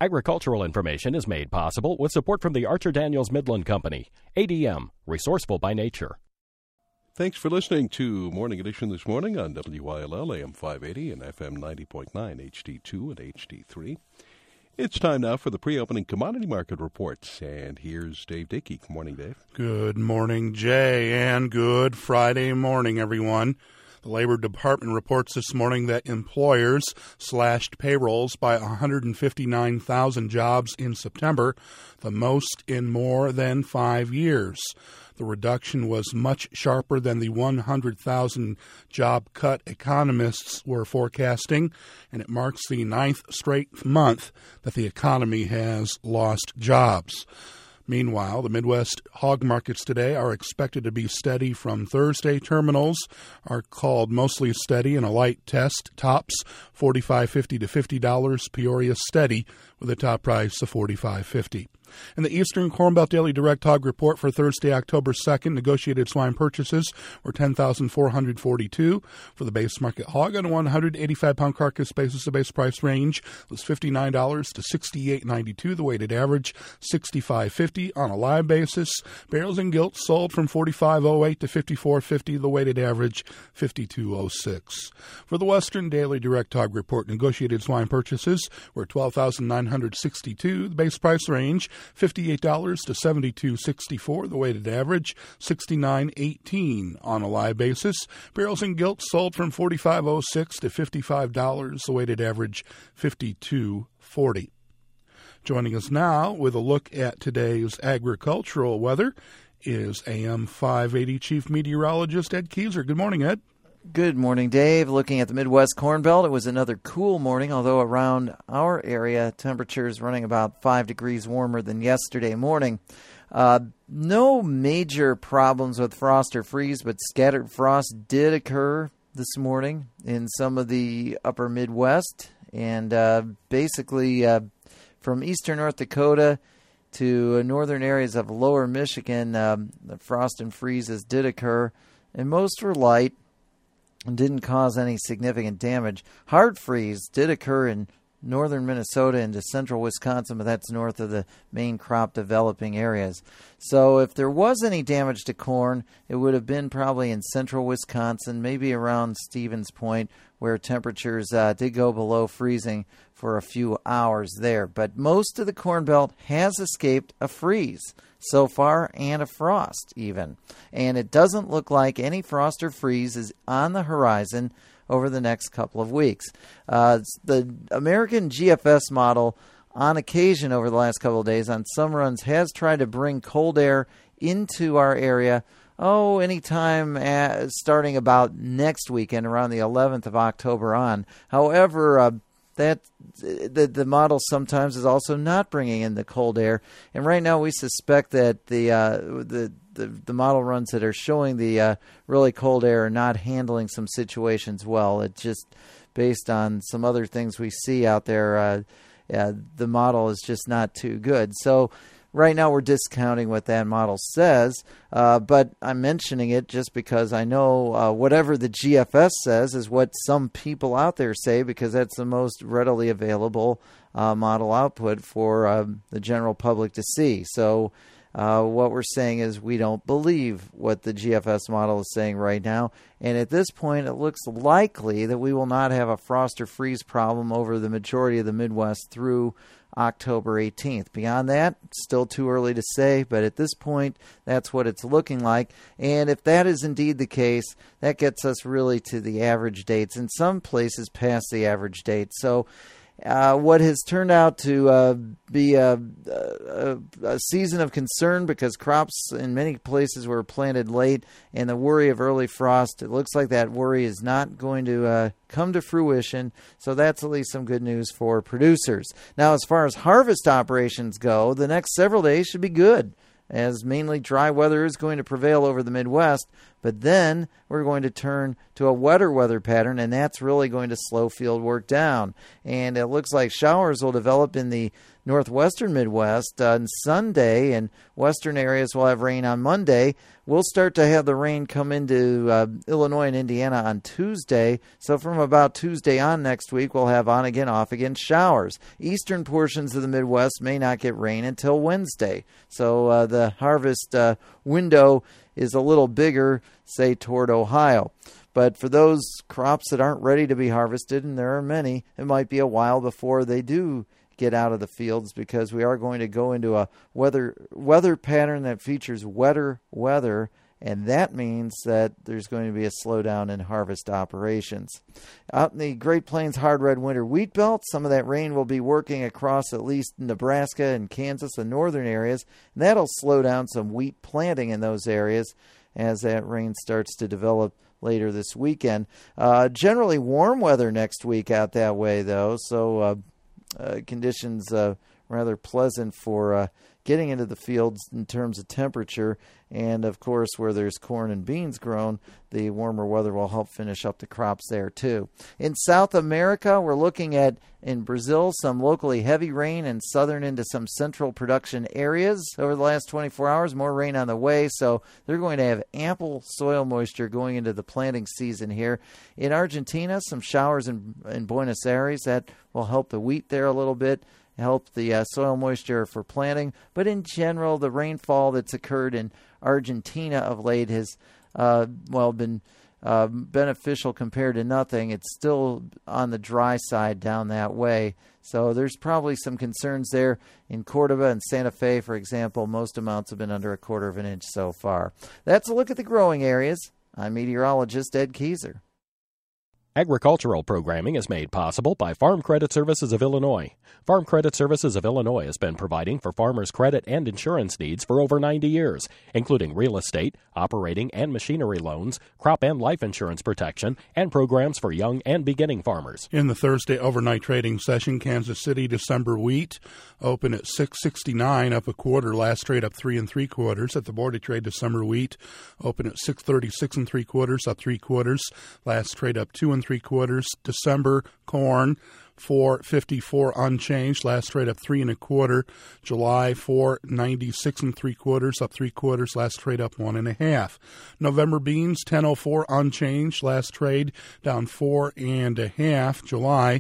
Agricultural information is made possible with support from the Archer Daniels Midland Company. ADM, resourceful by nature. Thanks for listening to Morning Edition this morning on WYLL AM 580 and FM 90.9 HD2 and HD3. It's time now for the pre-opening commodity market reports, and here's Dave Dickey. Good morning, Dave. Good morning, Jay, and good Friday morning, everyone. The Labor Department reports this morning that employers slashed payrolls by 159,000 jobs in September, the most in more than 5 years. The reduction was much sharper than the 100,000 job cut economists were forecasting, and it marks the 9th straight month that the economy has lost jobs. Meanwhile, the Midwest hog markets today are expected to be steady from Thursday. Terminals are called mostly steady and a light test. Tops $45.50 to $50. Peoria steady with a top price of $45.50. In the Eastern Corn Belt Daily Direct Hog Report for Thursday, October 2nd, negotiated swine purchases were 10,442 for the base market hog on a 185-pound carcass basis. The base price range was $59 to $68.92. The weighted average $65.50 on a live basis. Barrels and gilts sold from $45.08 to $54.50. The weighted average $52.06. For the Western Daily Direct Hog Report, negotiated swine purchases were 12,962. The base price range $58 to $72.64. The weighted average $69.18 on a live basis. Barrels and gilts sold from $45.06 to $55. The weighted average $52.40. Joining us now with a look at today's agricultural weather is AM 580 Chief Meteorologist Ed Keyser. Good morning, Ed. Good morning, Dave. Looking at the Midwest Corn Belt, it was another cool morning, although around our area, temperatures running about 5 degrees warmer than yesterday morning. No major problems with frost or freeze, but scattered frost did occur this morning in some of the upper Midwest. And basically from eastern North Dakota to northern areas of lower Michigan, the frost and freezes did occur, and most were light and didn't cause any significant damage. Hard freeze did occur in northern Minnesota into central Wisconsin, but that's north of the main crop developing areas. So if there was any damage to corn, it would have been probably in central Wisconsin, maybe around Stevens Point, where temperatures did go below freezing for a few hours there. But most of the Corn Belt has escaped a freeze so far, and a frost even. And it doesn't look like any frost or freeze is on the horizon over the next couple of weeks. The American GFS model, on occasion over the last couple of days, on some runs, has tried to bring cold air into our area anytime starting about next weekend, around the 11th of October on. However, that the model sometimes is also not bringing in the cold air, and right now we suspect that the model runs that are showing the really cold air are not handling some situations well. It's just based on some other things we see out there. The model is just not too good. So right now we're discounting what that model says, but I'm mentioning it just because I know whatever the GFS says is what some people out there say, because that's the most readily available model output for the general public to see. So what we're saying is we don't believe what the GFS model is saying right now, and at this point it looks likely that we will not have a frost or freeze problem over the majority of the Midwest through October 18th. Beyond that, still too early to say, but at this point, that's what it's looking like. And if that is indeed the case, that gets us really to the average dates, in some places past the average date. So what has turned out to be a season of concern, because crops in many places were planted late, and the worry of early frost, it looks like that worry is not going to come to fruition. So that's at least some good news for producers. Now, as far as harvest operations go, the next several days should be good, as mainly dry weather is going to prevail over the Midwest, But then we're going to turn to a wetter weather pattern, and that's really going to slow field work down. And it looks like showers will develop in the northwestern Midwest on Sunday, and western areas will have rain on Monday. We'll start to have the rain come into Illinois and Indiana on Tuesday. So from about Tuesday on next week, we'll have on again, off again showers. Eastern portions of the Midwest may not get rain until Wednesday. So the harvest window is a little bigger, say, toward Ohio. But for those crops that aren't ready to be harvested, and there are many, it might be a while before they do get out of the fields, because we are going to go into a weather pattern that features wetter weather, and that means that there's going to be a slowdown in harvest operations. Out in the Great Plains hard red winter wheat belt, some of that rain will be working across at least Nebraska and Kansas and northern areas, and that'll slow down some wheat planting in those areas as that rain starts to develop later this weekend. Generally warm weather next week out that way, though, so conditions rather pleasant for getting into the fields in terms of temperature. And, of course, where there's corn and beans grown, the warmer weather will help finish up the crops there, too. In South America, we're looking at, in Brazil, some locally heavy rain in southern into some central production areas over the last 24 hours. More rain on the way, so they're going to have ample soil moisture going into the planting season here. In Argentina, some showers in Buenos Aires. That will help the wheat there a little bit, help the soil moisture for planting. But in general, the rainfall that's occurred in Argentina of late has been beneficial compared to nothing. It's still on the dry side down that way. So there's probably some concerns there. In Cordoba and Santa Fe, for example, most amounts have been under 1/4 of an inch so far. That's a look at the growing areas. I'm meteorologist Ed Keyser. Agricultural programming is made possible by Farm Credit Services of Illinois. Farm Credit Services of Illinois has been providing for farmers' credit and insurance needs for over 90 years, including real estate, operating and machinery loans, crop and life insurance protection, and programs for young and beginning farmers. In the Thursday overnight trading session, Kansas City December wheat open at $6.69, up 1/4. Last trade up 3 3/4. At the Board of Trade, December wheat open at $6.36 3/4, up 3/4. Last trade up 2 3/4. December corn $4.54 unchanged. Last trade up 3 1/4. July $4.96 3/4, up 3/4. Last trade up 1 1/2. November beans $10.04 unchanged. Last trade down 4 1/2. July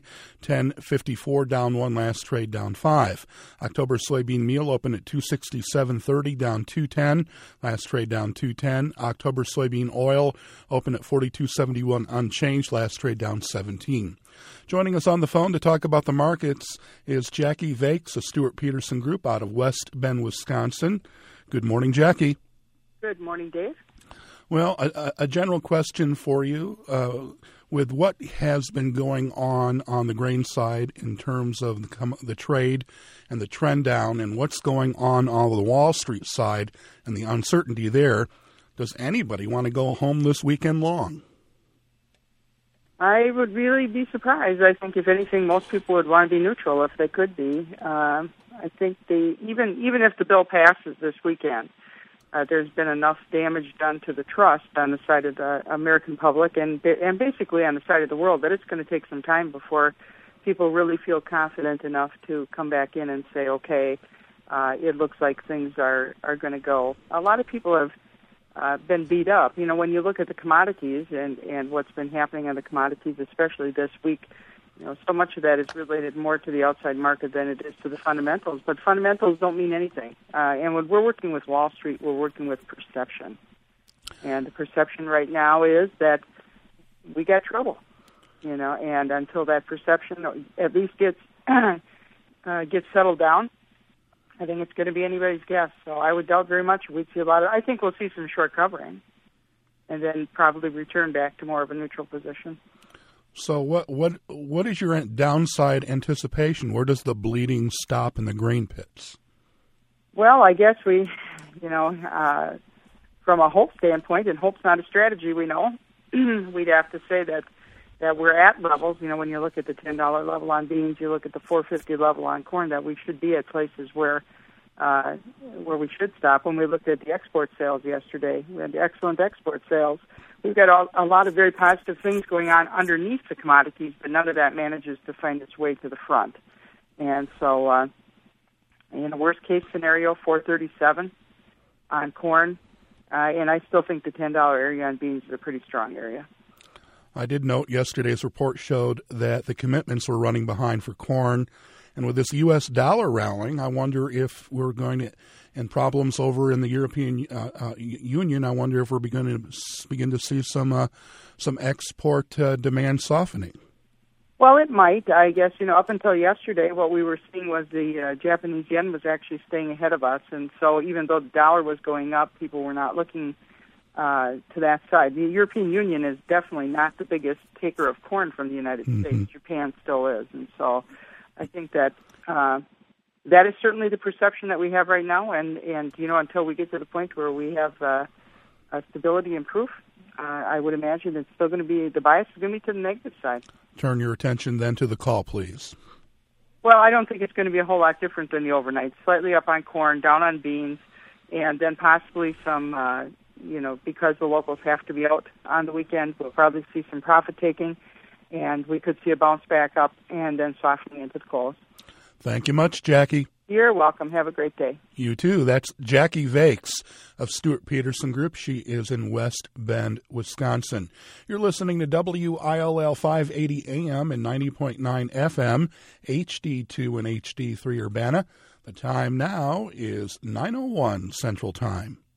$10.54 down 1. Last trade down 5. October soybean meal open at $267.30 down 2.10. Last trade down 2.10. October soybean oil open at $42.71 unchanged. Last trade down 17. Joining us on the phone to talk about the markets is Jackie Vakes of Stewart Peterson Group out of West Bend, Wisconsin. Good morning, Jackie. Good morning, Dave. Well, a general question for you. With what has been going on the grain side in terms of the trade and the trend down, and what's going on the Wall Street side and the uncertainty there, does anybody want to go home this weekend long? I would really be surprised. I think, if anything, most people would want to be neutral if they could be. I think even if the bill passes this weekend, there's been enough damage done to the trust on the side of the American public and basically on the side of the world that it's going to take some time before people really feel confident enough to come back in and say, okay, it looks like things are going to go. A lot of people have been beat up. You know, when you look at the commodities and what's been happening on the commodities, especially this week, you know, so much of that is related more to the outside market than it is to the fundamentals. But fundamentals don't mean anything. And when we're working with Wall Street, we're working with perception. And the perception right now is that we got trouble, you know, and until that perception at least gets settled down, I think it's going to be anybody's guess. So I would doubt very much we'd see a lot of. I think we'll see some short covering, and then probably return back to more of a neutral position. So what is your downside anticipation? Where does the bleeding stop in the grain pits? Well, I guess we, from a hope standpoint, and hope's not a strategy, we know, we'd have to say that we're at levels, you know, when you look at the $10 level on beans, you look at the $4.50 level on corn, that we should be at places where where we should stop. When we looked at the export sales yesterday, we had excellent export sales. We've got a lot of very positive things going on underneath the commodities, but none of that manages to find its way to the front. And so, in a worst-case scenario, $4.37 on corn, and I still think the $10 area on beans is a pretty strong area. I did note yesterday's report showed that the commitments were running behind for corn. And with this U.S. dollar rallying, I wonder if we're going to, and problems over in the European Union, I wonder if we're begin to see some export demand softening. Well, it might. I guess, up until yesterday, what we were seeing was the Japanese yen was actually staying ahead of us. And so even though the dollar was going up, people were not looking to that side. The European Union is definitely not the biggest taker of corn from the United States. Japan still is. And so I think that that is certainly the perception that we have right now. And until we get to the point where we have stability and proof, I would imagine it's still going to be, the bias is going to be to the negative side. Turn your attention then to the call, please. Well, I don't think it's going to be a whole lot different than the overnight. Slightly up on corn, down on beans, and then possibly some, because the locals have to be out on the weekend, we'll probably see some profit taking, and we could see a bounce back up and then softening into the close. Thank you much, Jackie. You're welcome. Have a great day. You too. That's Jackie Vakes of Stuart Peterson Group. She is in West Bend, Wisconsin. You're listening to WILL 580 AM and 90.9 FM, HD2 and HD3 Urbana. The time now is 9:01 Central Time.